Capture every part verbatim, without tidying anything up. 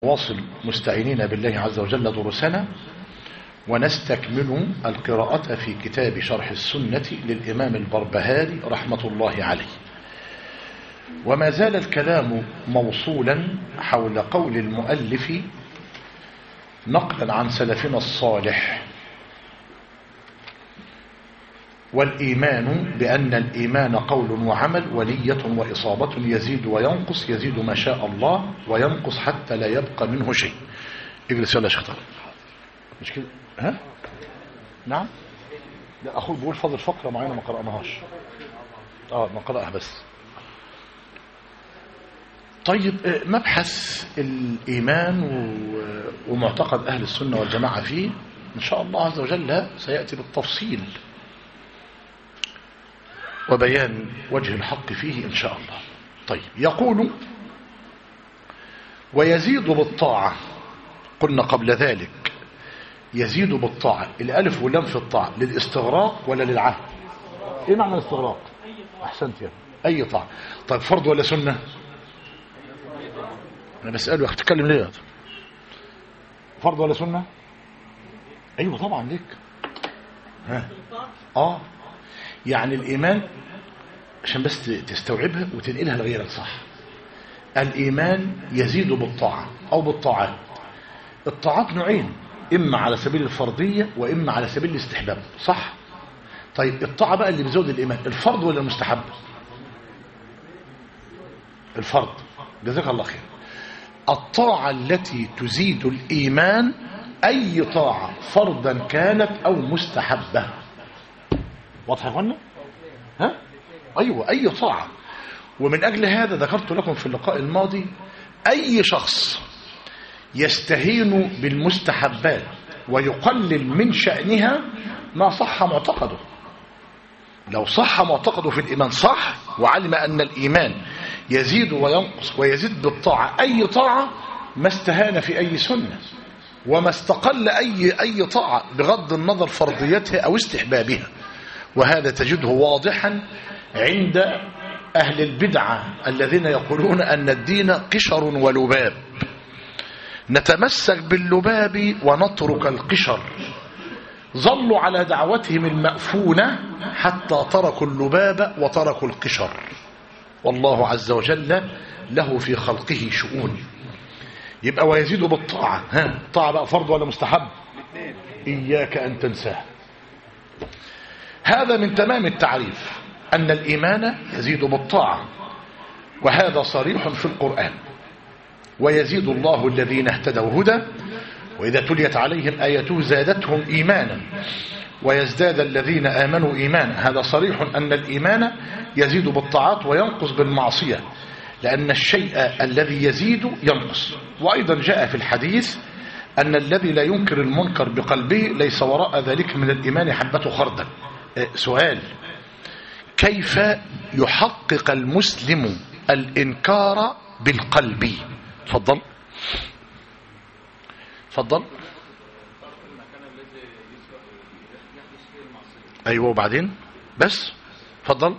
واصل مستعينين بالله عز وجل دروسنا ونستكمل القراءة في كتاب شرح السنة للإمام البربهاري رحمة الله عليه. وما زال الكلام موصولا حول قول المؤلف نقلا عن سلفنا الصالح: والإيمان بأن الإيمان قول وعمل ونية وإصابة، يزيد وينقص، يزيد ما شاء الله وينقص حتى لا يبقى منه شيء. اجلس يلا يا شيخ. مش كده؟ ها؟ نعم؟ لا أخوي بيقول فاضل فقرة معينة ما قرأناهاش. اه ما قرأها بس. طيب، مبحث الإيمان ومعتقد أهل السنة والجماعة فيه إن شاء الله عز وجل سيأتي بالتفصيل وبيان وجه الحق فيه إن شاء الله. طيب، يقول: ويزيد بالطاعة. قلنا قبل ذلك يزيد بالطاعة، الألف واللام في الطاعة للاستغراق ولا للعهد؟ إيه معنى الاستغراق؟ أحسنت يا أي طاعة. طيب، فرض ولا سنة؟ أنا بسأله أخي تتكلم ليه؟ فرض ولا سنة؟ أيوة طبعا ليك. ها آه يعني الإيمان عشان بس تستوعبها وتنقلها لغيرك صح. الإيمان يزيد بالطاعة أو بالطاعات. الطاعات نوعين، إما على سبيل الفرضية وإما على سبيل الاستحباب، صح؟ طيب، الطاعة بقى اللي بيزود الإيمان الفرض ولا المستحب؟ الفرض. جزاك الله خير. الطاعة التي تزيد الإيمان أي طاعة فرضا كانت أو مستحبة. واضح يا اخوانا؟ ها؟ أيوة، أي طاعة. ومن أجل هذا ذكرت لكم في اللقاء الماضي أي شخص يستهين بالمستحبات ويقلل من شأنها ما صح معتقده. لو صح معتقده في الإيمان صح وعلم أن الإيمان يزيد وينقص ويزيد بالطاعة أي طاعة، ما استهان في أي سنة وما استقل أي أي طاعة بغض النظر فرضيتها أو استحبابها. وهذا تجده واضحا عند أهل البدعة الذين يقولون أن الدين قشر ولباب، نتمسك باللباب ونترك القشر. ظلوا على دعوتهم المأفونة حتى تركوا اللباب وتركوا القشر. والله عز وجل له في خلقه شؤون. يبقى ويزيد بالطاعة. ها، الطاعة بقى فرض ولا مستحب؟ إياك أن تنساه. هذا من تمام التعريف أن الإيمان يزيد بالطاعة، وهذا صريح في القرآن: ويزيد الله الذين اهتدوا هدى وإذا تليت عليهم آياته زادتهم إيمانا ويزداد الذين آمنوا إيمانا. هذا صريح أن الإيمان يزيد بالطاعات وينقص بالمعصية، لأن الشيء الذي يزيد ينقص. وأيضا جاء في الحديث أن الذي لا ينكر المنكر بقلبه ليس وراء ذلك من الإيمان حبة خردل. سؤال: كيف يحقق المسلم الإنكار بالقلب؟ تفضل تفضل. أيوة، وبعدين بس تفضل.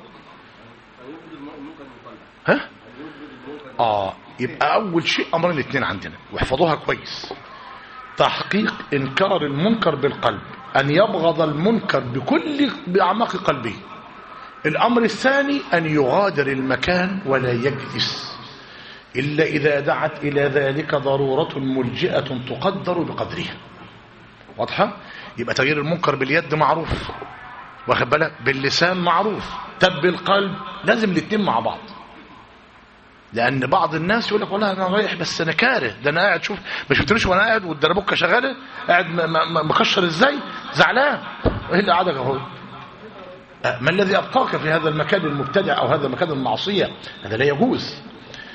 ها آه يبقى أول شيء أمرين الاثنين عندنا واحفظوها كويس: تحقيق إنكار المنكر بالقلب، أن يبغض المنكر بكل بأعماق قلبه. الأمر الثاني أن يغادر المكان ولا يجلس إلا إذا دعت إلى ذلك ضرورة ملجئة تقدر بقدرها. واضحة؟ يبقى تغيير المنكر باليد معروف، واخد بالك، باللسان معروف، طب بالقلب لازم الاثنين مع بعض. لأن بعض الناس يقول لك والله أنا رايح بس أنا كاره، ده أنا قاعد شوف ما شفتنيش وأنا قاعد والدربوكة شغالة قاعد مكشر إزاي زعلان، وإيه اللي قعدك أهو؟ ما الذي أبقاك في هذا المكان المبتدع أو هذا المكان المعصية؟ هذا لا يجوز.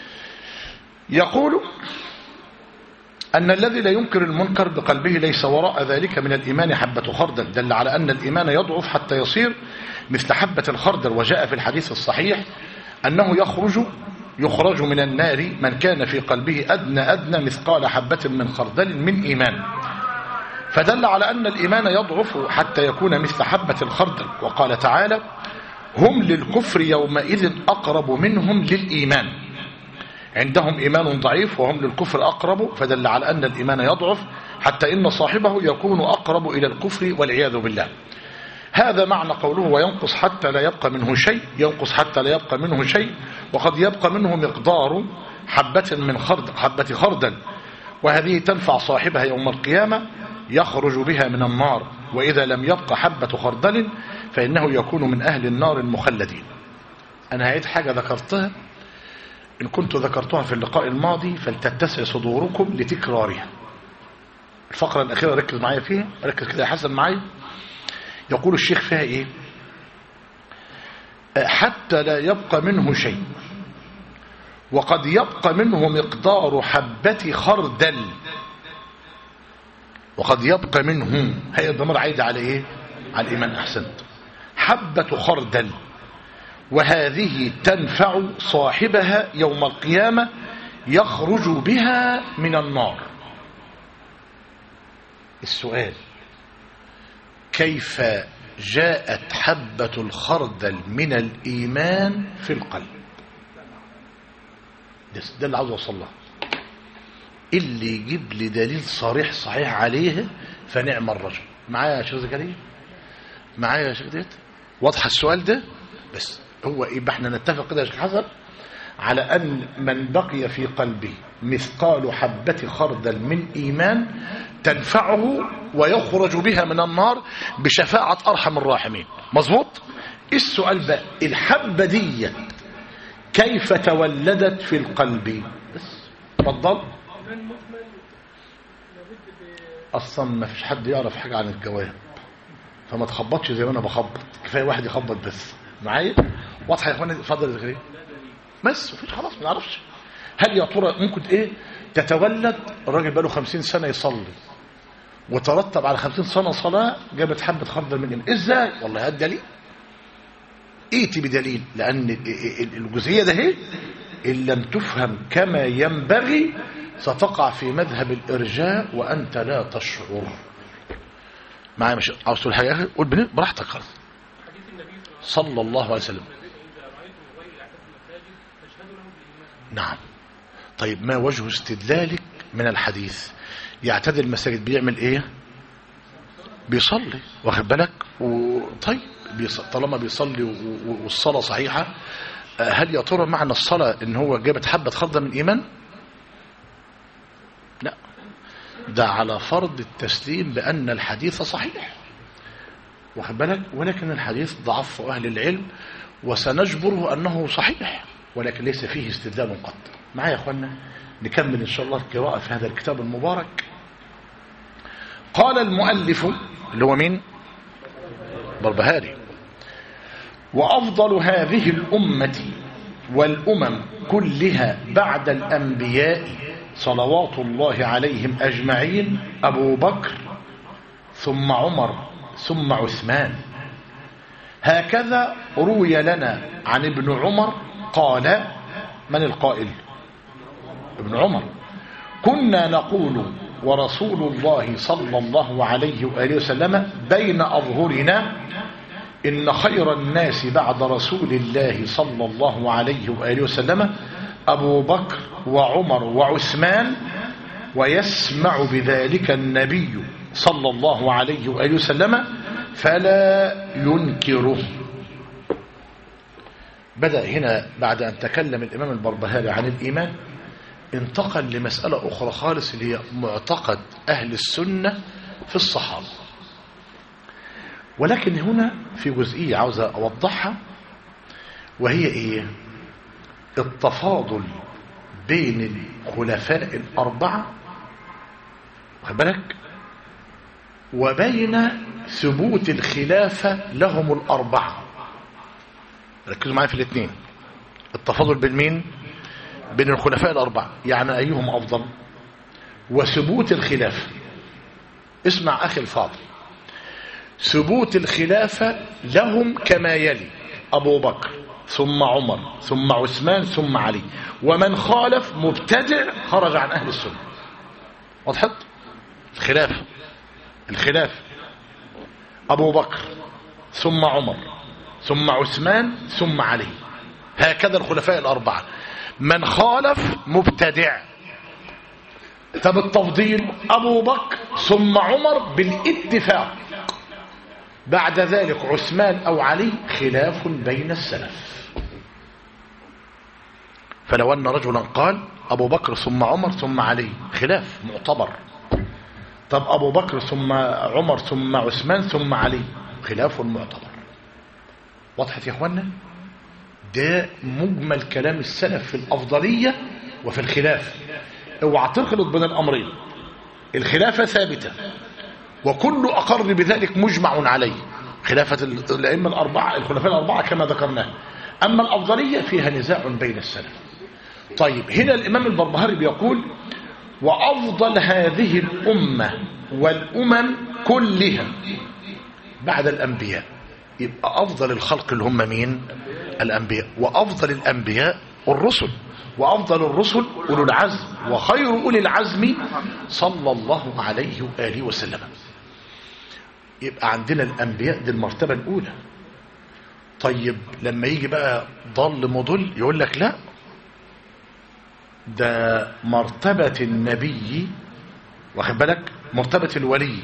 يقول أن الذي لا ينكر المنكر بقلبه ليس وراء ذلك من الإيمان حبة خردل، دل على أن الإيمان يضعف حتى يصير مثل حبة الخردل. وجاء في الحديث الصحيح أنه يخرج يخرج من النار من كان في قلبه أدنى أدنى مثقال حبة من خردل من إيمان، فدل على أن الإيمان يضعف حتى يكون مثل حبة الخردل. وقال تعالى: هم للكفر يومئذ أقرب منهم للإيمان. عندهم إيمان ضعيف وهم للكفر أقرب، فدل على أن الإيمان يضعف حتى إن صاحبه يكون أقرب إلى الكفر والعياذ بالله. هذا معنى قوله وينقص حتى لا يبقى منه شيء. ينقص حتى لا يبقى منه شيء، وقد يبقى منه مقدار حبة من خردل حبة خردل، وهذه تنفع صاحبها يوم القيامة يخرج بها من النار، وإذا لم يبقى حبة خردل فإنه يكون من أهل النار المخلدين. أنا هعيد حاجة ذكرتها إن كنت ذكرتها في اللقاء الماضي فلتتسع صدوركم لتكرارها. الفقرة الأخيرة ركز معايا فيها، ركز كده يا حسن معايا. يقول الشيخ فيها إيه؟ حتى لا يبقى منه شيء، وقد يبقى منه مقدار حبة خردل. وقد يبقى منه، هي الضمير عايدة على إيه؟ على الإيمان. أحسنت. حبة خردل، وهذه تنفع صاحبها يوم القيامة يخرج بها من النار. السؤال: كيف جاءت حبة الخردل من الإيمان في القلب؟ ده اللي عاوز أوصل له. اللي يجيب لي دليل صريح صحيح عليه فنعم الرجل. معايا يا شيخ زكريا؟ معايا يا شيخ ديت؟ واضح السؤال ده؟ بس هو إيه؟ احنا نتفق كده يا شيخ حسن على أن من بقي في قلبه مثقال حبة خردل من إيمان تنفعه ويخرج بها من النار بشفاعة أرحم الراحمين. مظبوط؟ السؤال بقى: الحبة دي كيف تولدت في القلب؟ بس اتفضل. أصلا ما فيش حد يعرف حاجة عن الجواب، فما تخبطش زي ما أنا بخبط، كفاية واحد يخبط بس. معايا؟ واضحة يا إخواني؟ اتفضل يا زكريا. بس مفيش، خلاص ما نعرفش. هل يا ترى ممكن ايه تتولد الراجل بقاله خمسين سنة يصلي وترتب على خمسين سنة صلاة جابت حبة خردل من إيمان؟ ازاي؟ والله هات دليل. ايتي بدليل، لأن الجزئية ده هي إن لم تفهم كما ينبغي ستقع في مذهب الإرجاء وأنت لا تشعر. معايا؟ مش عاوز تقول حاجة يا أخي؟ قول براحتك خالص. صلى الله عليه وسلم. نعم. طيب ما وجه استدلالك من الحديث؟ يعتدي المساجد بيعمل ايه؟ بيصلي، واخد بالك؟ وطيب طالما بيصلي والصلاة صحيحة، هل يا ترى معنى الصلاة ان هو جابت حبة خردل من ايمان؟ لا، ده على فرض التسليم بأن الحديث صحيح، واخد بالك؟ ولكن الحديث ضعف أهل العلم وسنجبره أنه صحيح، ولكن ليس فيه استدلال قط. معايا يا أخوانا؟ نكمل إن شاء الله القراءة في هذا الكتاب المبارك. قال المؤلف اللي هو مين؟ بربهاري: وأفضل هذه الأمة والأمم كلها بعد الأنبياء صلوات الله عليهم أجمعين أبو بكر ثم عمر ثم عثمان. هكذا روي لنا عن ابن عمر قال: من القائل؟ ابن عمر: كنا نقول ورسول الله صلى الله عليه وآله وسلم بين أظهرنا إن خير الناس بعد رسول الله صلى الله عليه وآله وسلم أبو بكر وعمر وعثمان، ويسمع بذلك النبي صلى الله عليه وآله وسلم فلا ينكره. بدأ هنا بعد أن تكلم الإمام البربهاري عن الإيمان انتقل لمسألة أخرى خالص اللي هي معتقد أهل السنة في الصحابة. ولكن هنا في جزئية عاوز أوضحها، وهي إيه؟ التفاضل بين الخلفاء الأربعة، واخد بالك؟ وبين ثبوت الخلافة لهم الأربعة. ركزوا معايا في الاثنين. التفاضل بين مين؟ بين الخلفاء الأربعة، يعني أيهم أفضل، وثبوت الخلافة. اسمع أخي الفاضل، ثبوت الخلافة لهم كما يلي: أبو بكر ثم عمر ثم عثمان ثم علي، ومن خالف مبتدع خرج عن أهل السنة. وضحت؟ الخلافة الخلافة أبو بكر ثم عمر ثم عثمان ثم علي، هكذا الخلفاء الأربعة. من خالف مبتدع. طب التفضيل أبو بكر ثم عمر بالاتفاق، بعد ذلك عثمان أو علي خلاف بين السلف. فلو أن رجلا قال أبو بكر ثم عمر ثم علي خلاف معتبر. طب أبو بكر ثم عمر ثم عثمان ثم علي خلاف معتبر. وضحت يا اخوانا؟ ده مجمل كلام السلف في الأفضلية وفي الخلاف. اوعى تخلط بين الأمرين. الخلافة ثابتة وكل أقر بذلك مجمع عليه، خلافة الأئمة الأربعة الخلفاء الأربعة كما ذكرناها. أما الأفضلية فيها نزاع بين السلف. طيب هنا الإمام البربهاري بيقول وأفضل هذه الأمة والأمم كلها بعد الأنبياء. يبقى أفضل الخلق اللي هم مين؟ الأنبياء. وأفضل الأنبياء الرسل، وأفضل الرسل أولو العزم، وخير أولي العزم صلى الله عليه وآله وسلم. يبقى عندنا الأنبياء دي المرتبة الأولى. طيب لما يجي بقى ضل مضل يقول لك لا، ده مرتبة النبي، واخد بالك، مرتبة الولي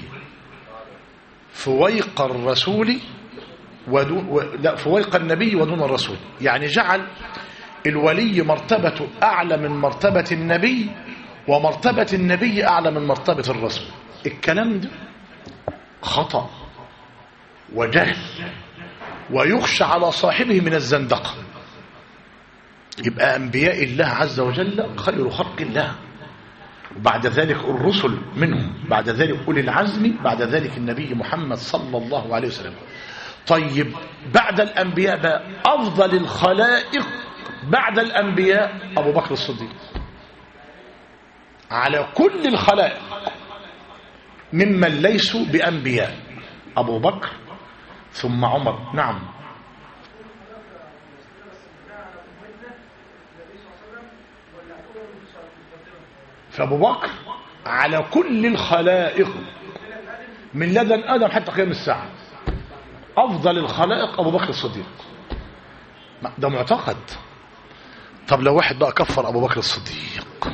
فويق الرسول ودون و... لا فويق النبي ودون الرسول. يعني جعل الولي مرتبته أعلى من مرتبة النبي، ومرتبة النبي أعلى من مرتبة الرسول. الكلام ده خطأ وجهل ويخشى على صاحبه من الزندقة. يبقى أنبياء الله عز وجل خير خلق الله، وبعد ذلك الرسل منهم، بعد ذلك أولي العزم، بعد ذلك النبي محمد صلى الله عليه وسلم. طيب بعد الأنبياء بقى أفضل الخلائق بعد الأنبياء أبو بكر الصديق على كل الخلائق ممن ليسوا بأنبياء. أبو بكر ثم عمر. نعم. فأبو بكر على كل الخلائق من لدن آدم حتى قيام الساعة أفضل الخلائق أبو بكر الصديق. ده معتقد. طب لو واحد بقى كفر أبو بكر الصديق،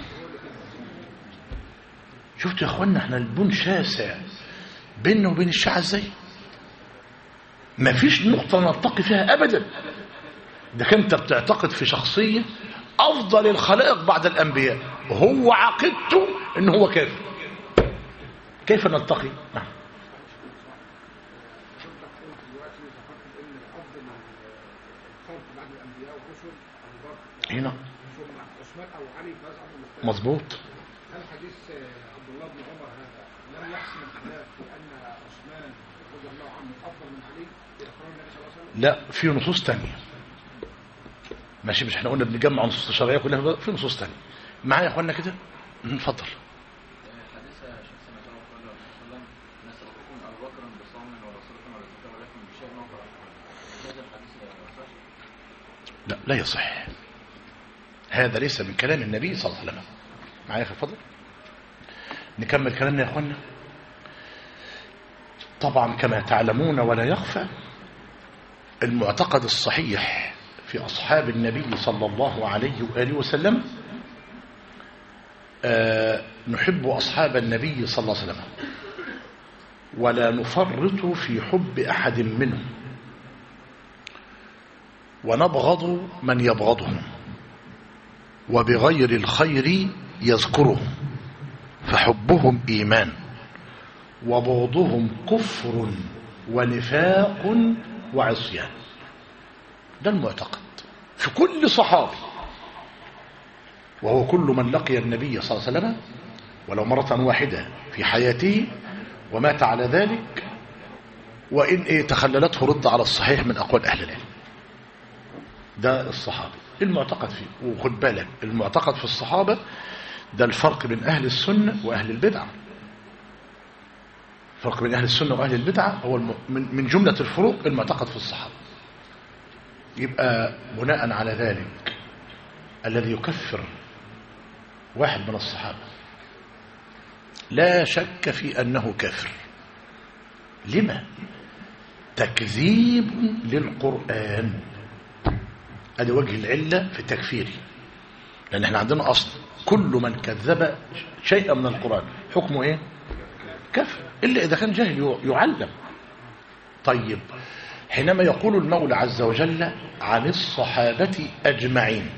شفتوا يا أخوانا احنا البون شاسع بيننا وبين الشيعة ازاي؟ ما فيش نقطة نلتقي فيها أبدا. ده كنت بتعتقد في شخصية أفضل الخلائق بعد الأنبياء وهو عقيدته إنه هو كافر. كيف نلتقي؟ نعم. هنا مظبوط. هل حديث عبد الله بن عمر هذا لم يحسم الخلاف بأن عثمان رضي الله عنه أفضل من علي بإقرار النبي صلى الله عليه وسلم؟ لا، في نصوص تانية. ماشي، مش احنا قلنا بنجمع نصوص الشرعية كلها، في نصوص تانية معايا يا اخوانا كده. اتفضل. حديث شخص ما قال صلى الله عليه وسلم نسبقكم أبو بكر بصوم ورسولكم ورزقكم ولكم بشيء نقرأ. هذا الحديث يصح؟ لا لا يصح. هذا ليس من كلام النبي صلى الله عليه وسلم. معايا في الفضل. نكمل كلامنا يا اخوانا. طبعا كما تعلمون ولا يخفى المعتقد الصحيح في أصحاب النبي صلى الله عليه وآله وسلم، آه نحب أصحاب النبي صلى الله عليه وسلم ولا نفرط في حب أحد منهم، ونبغض من يبغضهم، وبغير الخير يذكرهم، فحبهم إيمان وبغضهم كفر ونفاق وعصيان. ده المعتقد في كل صحابي، وهو كل من لقي النبي صلى الله عليه وسلم ولو مرة واحدة في حياته ومات على ذلك، وإن إيه تخللته رد على الصحيح من أقوال أهل العلم. ده الصحابي المعتقد فيه. وخد بالك المعتقد في الصحابة ده الفرق بين أهل السنة وأهل البدعة. الفرق بين أهل السنة وأهل البدعة هو من جملة الفروق المعتقد في الصحابة. يبقى بناء على ذلك الذي يكفر واحد من الصحابة لا شك في أنه كافر. لما؟ تكذيب للقرآن. هذا وجه العلة في تكفيره. لأن احنا عندنا أصل كل من كذب شيئا من القرآن حكمه إيه؟ كفر، إلا إذا كان جاهل يعلم. طيب حينما يقول المولى عز وجل عن الصحابة أجمعين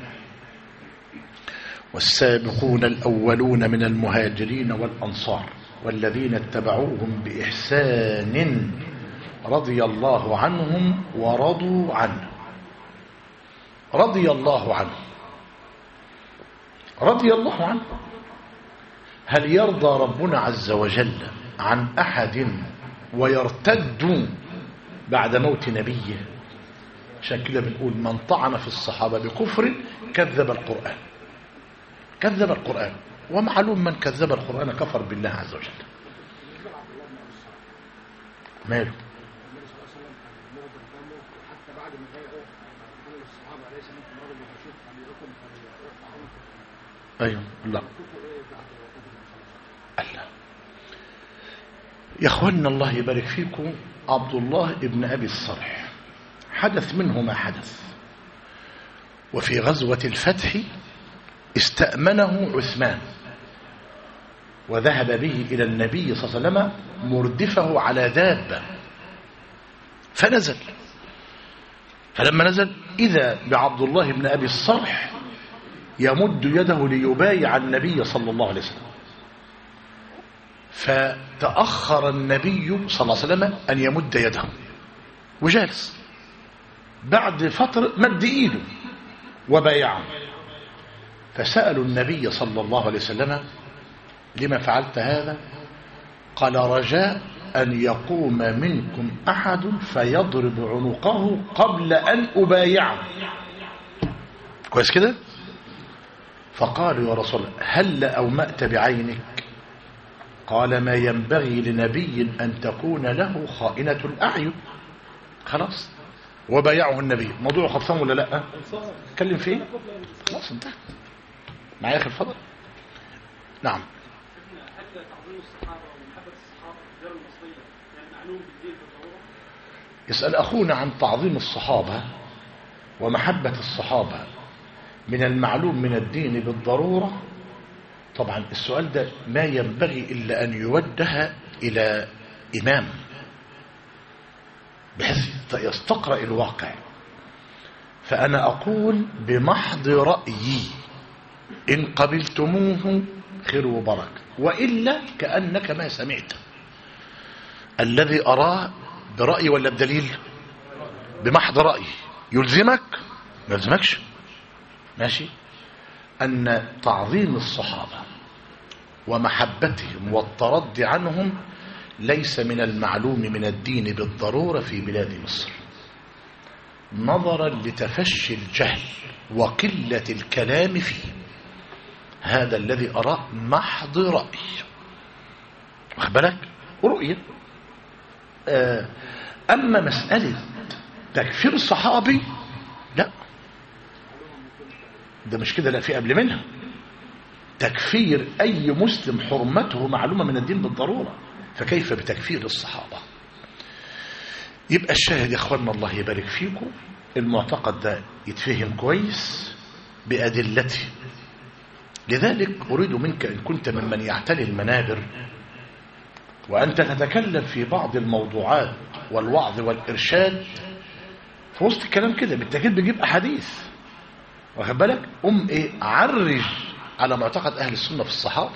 والسابقون الأولون من المهاجرين والأنصار والذين اتبعوهم بإحسان رضي الله عنهم ورضوا عنه. رضي الله عنه رضي الله عنه هل يرضى ربنا عز وجل عن أحد ويرتد بعد موت نبيه؟ عشان كده بنقول من طعن في الصحابة بكفر كذب القرآن، كذب القرآن، ومعلوم من كذب القرآن كفر بالله عز وجل. ماله؟ أيوه لا الله يا أخوانا الله يبارك فيكم. عبد الله ابن أبي الصرح حدث منه ما حدث، وفي غزوة الفتح استأمنه عثمان وذهب به إلى النبي صلى الله عليه وسلم مردفه على دابة، فنزل. فلما نزل إذا بعبد الله بن أبي الصرح يمد يده ليبايع النبي صلى الله عليه وسلم، فتأخر النبي صلى الله عليه وسلم أن يمد يده وجالس. بعد فترة مد إيده وبايعه، فسألوا النبي صلى الله عليه وسلم لما فعلت هذا؟ قال رجاء أن يقوم منكم أحد فيضرب عنقه قبل أن أبايعه. كويس كده؟ فقالوا يا رسول الله هل أومأت بعينك؟ قال ما ينبغي لنبي أن تكون له خائنة الأعين. خلاص وبايعه النبي. موضوع خلصان ولا لا؟ اتكلم فيه خلاص انتهى. معايا اخي الفضل. نعم. حتى تعظيم الصحابه ومحبه الصحابه غير المصريه يعني معلوم بالدين بالضروره. يسأل اخونا عن تعظيم الصحابه ومحبه الصحابه من المعلوم من الدين بالضروره. طبعا السؤال ده ما ينبغي الا ان يوجه الى امام بحيث يستقرأ الواقع. فأنا أقول بمحض رأيي إن قبلتموه خير وبركة، وإلا كأنك ما سمعت. الذي أراه برأي ولا بدليل؟ بمحض رأيي. يلزمك؟ ما يلزمكش. ماشي. أن تعظيم الصحابة ومحبتهم والترضي عنهم ليس من المعلوم من الدين بالضرورة في بلاد مصر، نظرا لتفشي الجهل وقلة الكلام فيه. هذا الذي أراه محض رأي. واخد بالك؟ رؤية. أما مسألة تكفير صحابي لا، ده مش كده، لا، في قبل منها. تكفير أي مسلم حرمته معلومة من الدين بالضرورة، فكيف بتكفير الصحابة؟ يبقى الشاهد يا اخوانا الله يبارك فيكم، المعتقد ده يتفهم كويس بأدلته. لذلك أريد منك إن كنت ممن يعتلي المنابر وأنت تتكلم في بعض الموضوعات والوعظ والإرشاد، في وسط الكلام كده بالتأكيد بيجيب أحاديث، واخد بالك؟ أم إيه عرج على معتقد أهل السنة في الصحابة،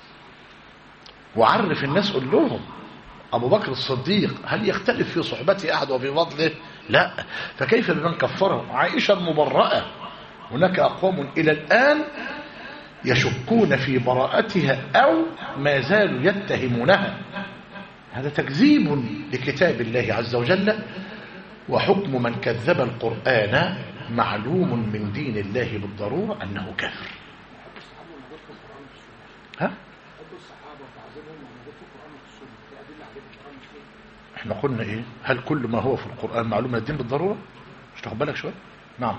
وعرف الناس، قل لهم أبو بكر الصديق هل يختلف في صحبته أحد وفي فضله؟ لا. فكيف بمن كفره؟ عائشة المبرأة هناك أقوام إلى الآن يشكون في براءتها أو ما زالوا يتهمونها. هذا تكذيب لكتاب الله عز وجل، وحكم من كذب القرآن معلوم من دين الله بالضرورة أنه كافر. ها؟ احنا قلنا ايه؟ هل كل ما هو في القرآن معلوم من الدين بالضرورة؟ مش تاخد بالك شوية؟ نعم.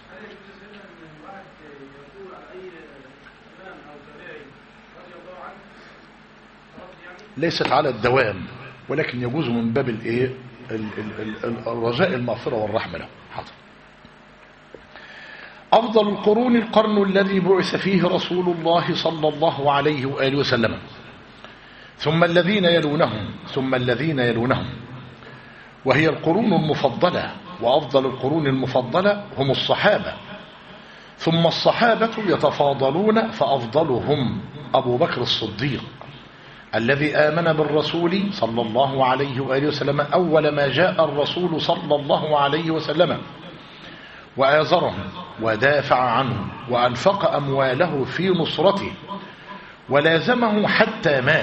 ليست على الدوام، ولكن يجوز من باب الايه؟ الرجاء المغفرة والرحمة له. حاضر. أفضل القرون القرن الذي بعث فيه رسول الله صلى الله عليه وآله وسلم، ثم الذين يلونهم ثم الذين يلونهم، وهي القرون المفضلة. وأفضل القرون المفضلة هم الصحابة، ثم الصحابة يتفاضلون، فأفضلهم أبو بكر الصديق الذي آمن بالرسول صلى الله عليه وآله وسلم أول ما جاء الرسول صلى الله عليه وسلم، وآزرهم ودافع عنه وأنفق أمواله في نصرته ولازمه حتى مات،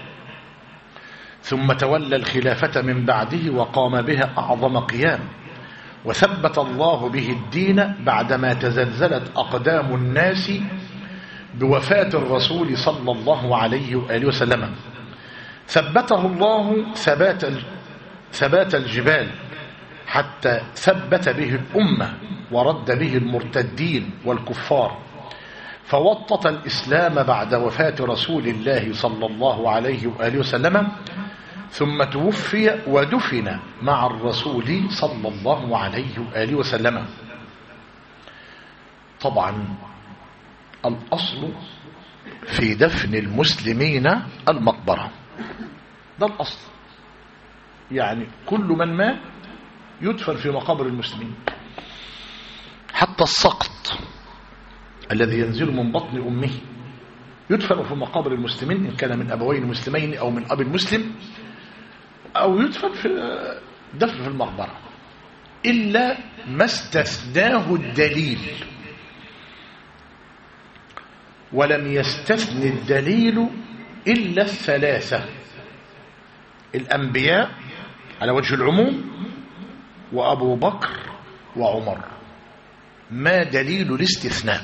ثم تولى الخلافة من بعده وقام بها أعظم قيام، وثبت الله به الدين بعدما تزلزلت أقدام الناس بوفاة الرسول صلى الله عليه وآله وسلم. ثبته الله ثبات ثبات الجبال حتى ثبت به الأمة ورد به المرتدين والكفار، فوطت الإسلام بعد وفاة رسول الله صلى الله عليه وآله وسلم، ثم توفي ودفن مع الرسول صلى الله عليه وآله وسلم. طبعا الأصل في دفن المسلمين المقبرة، ده الأصل، يعني كل من مات يدفن في مقابر المسلمين، حتى السقط الذي ينزل من بطن أمه يدفن في مقابر المسلمين، إن كان من أبوين مسلمين أو من أب مسلم، أو يدفن في دفن في المقبرة، إلا ما استثناه الدليل، ولم يستثن الدليل إلا الثلاثة: الأنبياء على وجه العموم، وأبو بكر وعمر. ما دليل الاستثناء؟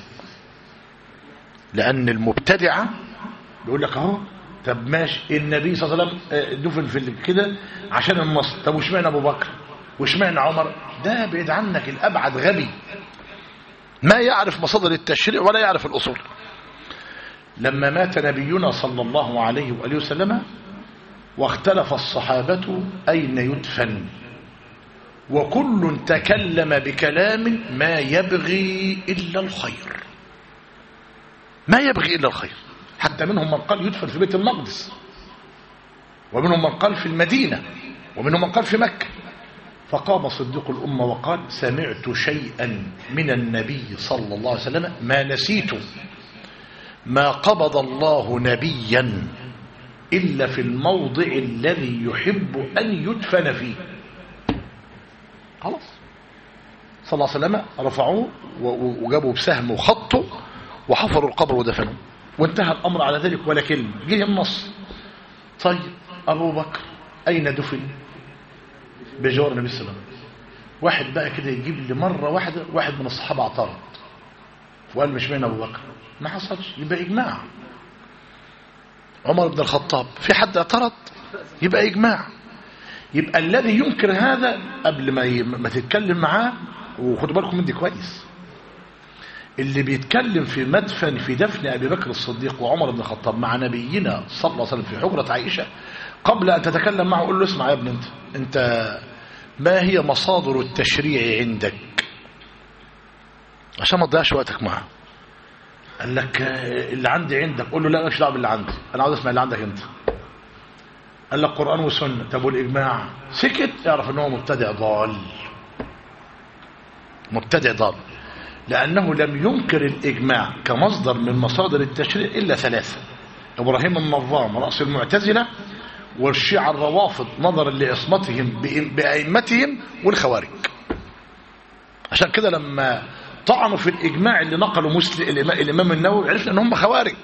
لأن المبتدعة بيقول لك اهو، طب ماشي، النبي صلى الله عليه وسلم دفن في كده عشان النص، طب واشمعنى أبو بكر واشمعنى عمر؟ ده بعيد عنك الأبعد، غبي ما يعرف مصادر التشريع ولا يعرف الأصول. لما مات نبينا صلى الله عليه وآله وسلم واختلف الصحابة أين يدفن، وكل تكلم بكلام ما يبغي إلا الخير، ما يبغي إلا الخير، حتى منهم من قال يدفن في بيت المقدس، ومنهم من قال في المدينة، ومنهم من قال في مكة. فقام صديق الأمة وقال: سمعت شيئا من النبي صلى الله عليه وسلم ما نسيته، ما قبض الله نبيا إلا في الموضع الذي يحب أن يدفن فيه. خلاص، صلى الله عليه وسلم رفعوه وجابوا بسهم وخطوا وحفروا القبر ودفنوه، وانتهى الأمر على ذلك ولا كلمة. جه النص: طيب أبو بكر أين دفن؟ بجوار النبي صلى الله عليه وسلم. واحد بقى كده يجيب لي مرة واحدة واحد من الصحابة اعترض وقال: مش مين أبو بكر؟ ما حصلش، يبقى إجماع. عمر بن الخطاب في حد اعترض؟ يبقى إجماع. يبقى الذي ينكر هذا قبل ما ما تتكلم معاه، وخدوا بالكم من دي كويس، اللي بيتكلم في مدفن في دفن أبي بكر الصديق وعمر بن الخطاب مع نبينا صلى الله عليه وسلم في حجرة عائشة، قبل أن تتكلم معه قل له: اسمع يا ابن، انت انت ما هي مصادر التشريع عندك؟ عشان ما تضيعش وقتك معه. قال لك: اللي عندي عندك. قول له: لا، مش دعوه باللي عندي، انا عاوز اسمع اللي عندك انت. قال لك: قرآن وسنة. طب والإجماع؟ سكت. اعرف ان هو مبتدع ضال، مبتدع ضال، لأنه لم ينكر الإجماع كمصدر من مصادر التشريع إلا ثلاثة: إبراهيم النظام رأس المعتزلة، والشيعة الروافض نظرا لعصمتهم بأئمتهم، والخوارج. عشان كده لما طعنوا في الإجماع اللي نقلوا مسلم الإمام النووي عرفنا أن هم خوارج،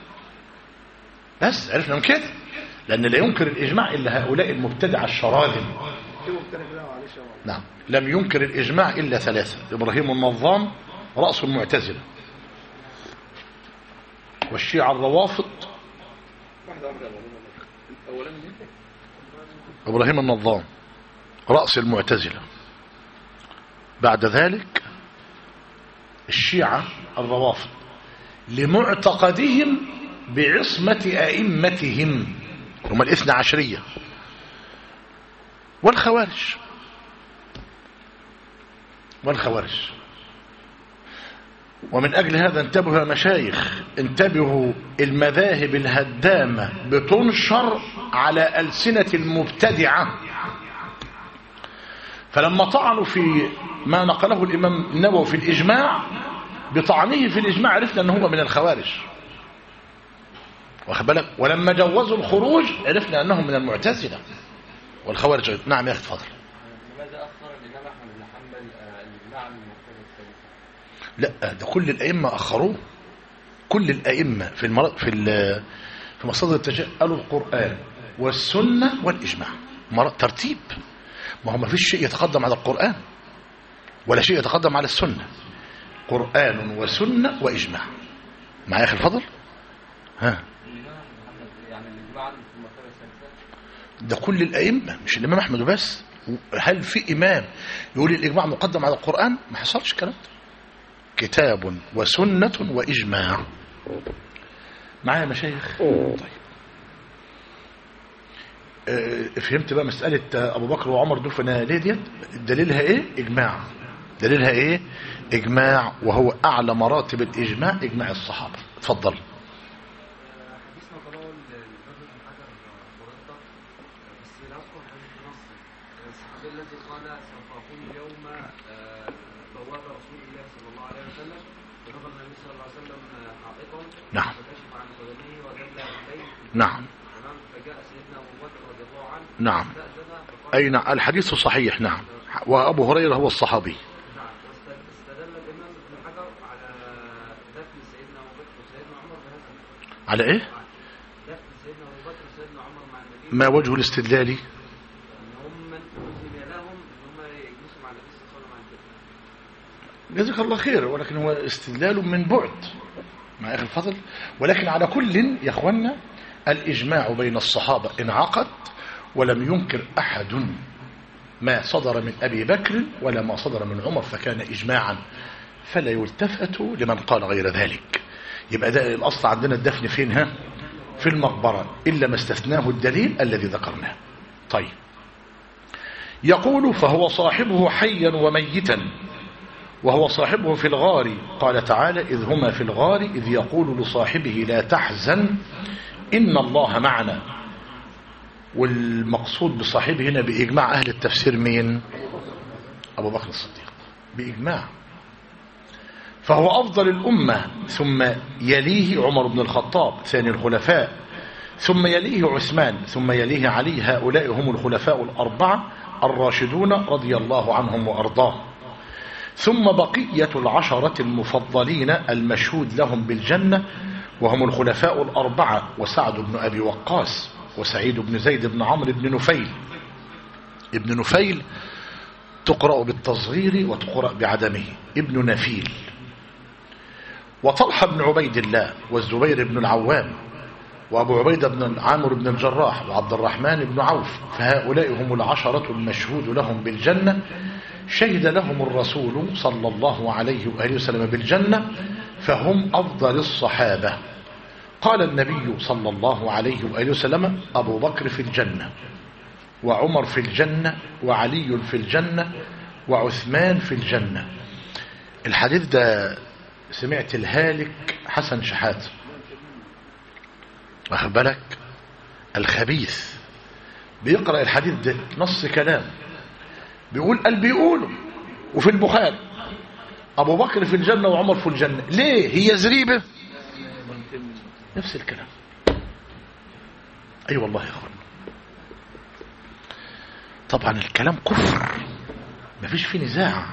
بس عرفنا من كده، لأن لا ينكر الإجماع إلا هؤلاء المبتدع الشراذم. نعم، لم ينكر الإجماع إلا ثلاثة: إبراهيم النظام رأس المعتزلة، والشيعة الروافض. إبراهيم النظام رأس المعتزلة، بعد ذلك الشيعة الروافض لمعتقدهم بعصمة أئمتهم هم الاثنى عشرية، والخوارج والخوارج ومن أجل هذا انتبهوا يا مشايخ، انتبهوا، المذاهب الهدامة بتنشر على ألسنة المبتدعة. فلما طعنوا في ما نقله الإمام النووي في الإجماع، بطعنه في الإجماع عرفنا أنه هو من الخوارج، واخد بالك؟ ولما جوزوا الخروج عرفنا أنهم من المعتزلة والخوارج. نعم يا أخي اتفضل. لماذا أخر الإمام أحمد بن حنبل الإجماع من المرتبة الثالثة؟ لا، ده كل الأئمة أخروه، كل الأئمة في المر... في ال... في مصادر التشريع قالوا القرآن والسنة والإجماع، مر... ترتيب. ما هو ما فيش شيء يتقدم على القرآن ولا شيء يتقدم على السنة، قرآن وسنة وإجماع. معايا يا أخي الفضل؟ ها، يعني الإجماع في المرتبة الثالثة ده كل الأئمة مش الإمام أحمد بس. هل في إمام يقول الإجماع مقدم على القرآن؟ ما حصلش الكلام ده. كتاب وسنة وإجماع. معايا يا مشايخ؟ طيب، أه فهمت بقى مسألة أبو بكر وعمر دفنا ليه ديت؟ دليلها إيه؟ إجماع. دليلها إيه؟ إجماع، وهو أعلى مراتب الإجماع إجماع الصحابة. اتفضل. حديثنا قرأه الرجل بن حجر مرتب، بس لا أذكر حديث نص الصحابي الذي قال سوف أكون اليوم بواب رسول الله صلى الله عليه وسلم، فنظر النبي صلى الله عليه وسلم حائطا نعم. فكشف عن قدميه وجل عليه. نعم. فجاء سيدنا أبو بكر رضي الله عنه. نعم. أي نعم، الحديث صحيح. نعم. وأبو هريرة هو الصحابي. نعم. استدل الإمام ابن حجر على دفن سيدنا أبو بكر وسيدنا عمر بهذا. على إيه؟ دفن سيدنا أبو بكر وسيدنا عمر مع النبي. ما وجه الاستدلال؟ ان هم من كتب لهم ان هم يجلسوا مع النبي صلى الله عليه وسلم. جزاك الله خير، ولكن هو استدلال من بعد مع اخر الفضل. ولكن على كل يا اخوانا، الاجماع بين الصحابه انعقد، ولم ينكر احد ما صدر من ابي بكر ولا ما صدر من عمر، فكان اجماعا، فلا يلتفت لمن قال غير ذلك. يبقى ده الاصل عندنا الدفن فين؟ ها، في المقبره، الا ما استثناه الدليل الذي ذكرناه. طيب، يقول فهو صاحبه حيا وميتا، وهو صاحبه في الغار. قال تعالى: إذ هما في الغار إذ يقول لصاحبه لا تحزن إن الله معنا. والمقصود بصاحبه هنا بإجماع أهل التفسير مين؟ أبو بكر الصديق بإجماع. فهو أفضل الأمة، ثم يليه عمر بن الخطاب ثاني الخلفاء، ثم يليه عثمان، ثم يليه علي. هؤلاء هم الخلفاء الأربعة الراشدون رضي الله عنهم وأرضاهم. ثم بقية العشرة المفضلين المشهود لهم بالجنة، وهم الخلفاء الأربعة: وسعد بن أبي وقاص، وسعيد بن زيد بن عمرو بن نفيل. ابن نفيل تقرأ بالتصغير وتقرأ بعدمه، ابن نفيل. وطلحة بن عبيد الله، والزبير بن العوام، وأبو عبيدة بن عامر بن الجراح، وعبد الرحمن بن عوف. فهؤلاء هم العشرة المشهود لهم بالجنة، شهد لهم الرسول صلى الله عليه وآله وسلم بالجنة، فهم أفضل الصحابة. قال النبي صلى الله عليه وآله وسلم: أبو بكر في الجنة، وعمر في الجنة، وعلي في الجنة، وعثمان في الجنة. الحديث ده سمعت الهالك حسن شحاتة، واخد بالك، الخبيث، بيقرأ الحديث ده نص كلام، بيقول قال بيقولوا وفي البخاري أبو بكر في الجنة وعمر في الجنة. ليه؟ هي زريبة؟ نفس الكلام. أي أيوة والله يا أخوان، طبعا الكلام كفر، مفيش فيه نزاع.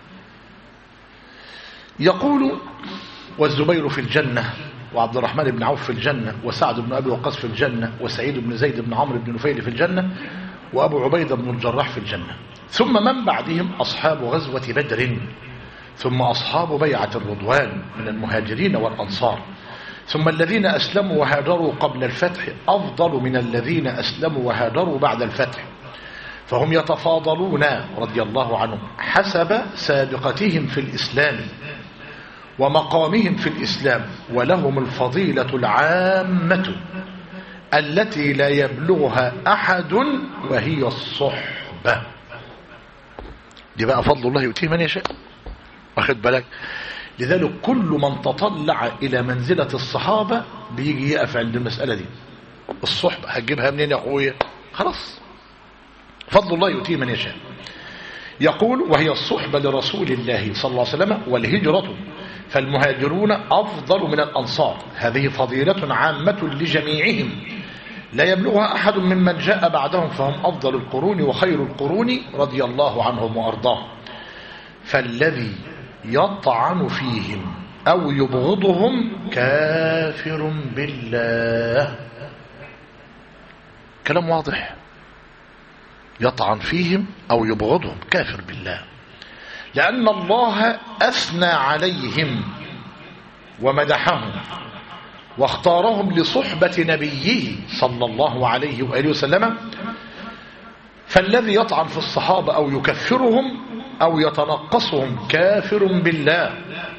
يقول: والزبير في الجنة، وعبد الرحمن بن عوف في الجنة، وسعد بن أبي وقاص في الجنة، وسعيد بن زيد بن عمرو بن نفيل في الجنة، وأبو عبيدة بن الجراح في الجنة. ثم من بعدهم أصحاب غزوة بدر، ثم أصحاب بيعة الرضوان من المهاجرين والأنصار، ثم الذين أسلموا وهاجروا قبل الفتح أفضل من الذين أسلموا وهاجروا بعد الفتح، فهم يتفاضلون رضي الله عنهم حسب سابقتهم في الإسلام ومقامهم في الإسلام، ولهم الفضيلة العامة التي لا يبلغها أحد، وهي الصحبة. دي بقى فضل الله يؤتيه من يشاء، واخد بالك. لذلك كل من تطلع إلى منزلة الصحابة بيجي يقف عند المسألة دي. الصحبة هتجيبها منين يا أخويا؟ خلاص، فضل الله يؤتيه من يشاء. يقول وهي الصحبة لرسول الله صلى الله عليه وسلم والهجرة، فالمهاجرون أفضل من الأنصار، هذه فضيلة عامة لجميعهم لا يبلغها أحد ممن جاء بعدهم، فهم أفضل القرون وخير القرون رضي الله عنهم وأرضاهم. فالذي يطعن فيهم أو يبغضهم كافر بالله. كلام واضح، يطعن فيهم أو يبغضهم كافر بالله، لأن الله أثنى عليهم ومدحهم واختارهم لصحبة نبيه صلى الله عليه وآله وسلم. فالذي يطعن في الصحابة أو يكفرهم أو يتنقصهم كافر بالله،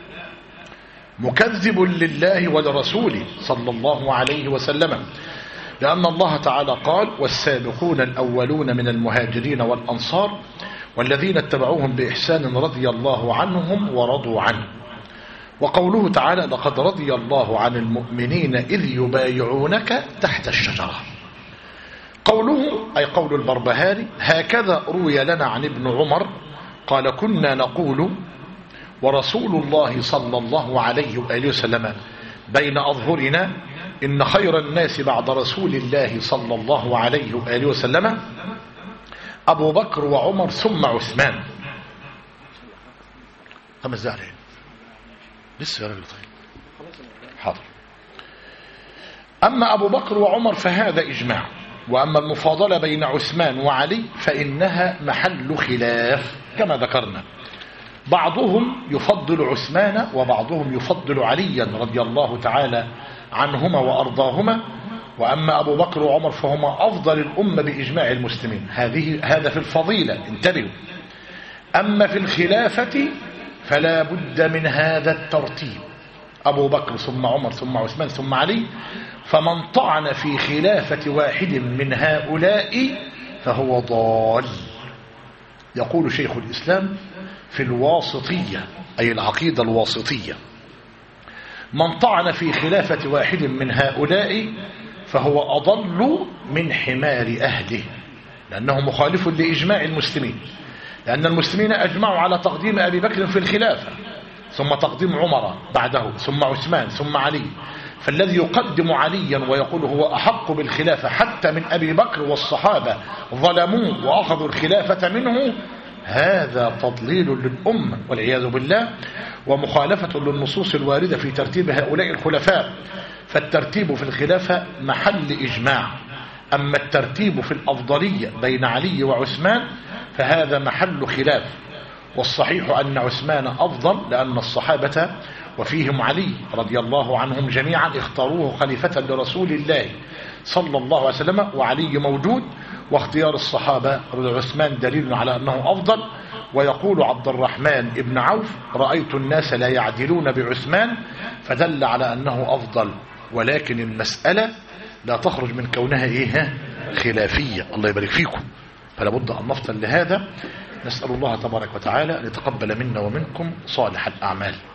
مكذب لله ولرسوله صلى الله عليه وسلم، لأن الله تعالى قال والسابقون الأولون من المهاجرين والأنصار والذين اتبعوهم بإحسان رضي الله عنهم ورضوا عنه. وقوله تعالى لقد رضي الله عن المؤمنين إذ يبايعونك تحت الشجرة. قوله أي قول البربهاري هكذا روي لنا عن ابن عمر قال كنا نقول ورسول الله صلى الله عليه وآله وسلم بين أظهرنا إن خير الناس بعد رسول الله صلى الله عليه وآله وسلم أبو بكر وعمر ثم عثمان. خمس دقائق لسه يا راجل. طيب حاضر. أما أبو بكر وعمر فهذا إجماع، وأما المفاضلة بين عثمان وعلي فإنها محل خلاف كما ذكرنا، بعضهم يفضل عثمان وبعضهم يفضل عليا رضي الله تعالى عنهما وأرضاهما، وأما أبو بكر وعمر فهما أفضل الأمة بإجماع المسلمين. هذه هذا في الفضيلة، انتبهوا. أما في الخلافة فلا بد من هذا الترتيب، أبو بكر ثم عمر ثم عثمان ثم علي، فمن طعن في خلافة واحد من هؤلاء فهو ضال. يقول شيخ الإسلام في الواسطية أي العقيدة الواسطية من طعن في خلافة واحد من هؤلاء فهو أضل من حمار أهله، لأنه مخالف لإجماع المسلمين، لأن المسلمين أجمعوا على تقديم أبي بكر في الخلافة ثم تقديم عمر بعده ثم عثمان ثم علي، فالذي يقدم عليا ويقول هو أحق بالخلافة حتى من أبي بكر والصحابة ظلموه وأخذوا الخلافة منه، هذا تضليل للأمة والعياذ بالله، ومخالفة للنصوص الواردة في ترتيب هؤلاء الخلفاء. فالترتيب في الخلافة محل إجماع، أما الترتيب في الأفضلية بين علي وعثمان فهذا محل خلاف. والصحيح أن عثمان أفضل لأن الصحابة وفيهم علي رضي الله عنهم جميعا اختاروه خليفة لرسول الله صلى الله عليه وسلم، وعلي موجود، واختيار الصحابة لعثمان دليل على أنه أفضل. ويقول عبد الرحمن ابن عوف رأيت الناس لا يعدلون بعثمان، فدل على أنه أفضل، ولكن المسألة لا تخرج من كونها إيه خلافية. الله يبارك فيكم. فلا بد أن نفطن لهذا. نسأل الله تبارك وتعالى أن يتقبل منا ومنكم صالح الأعمال.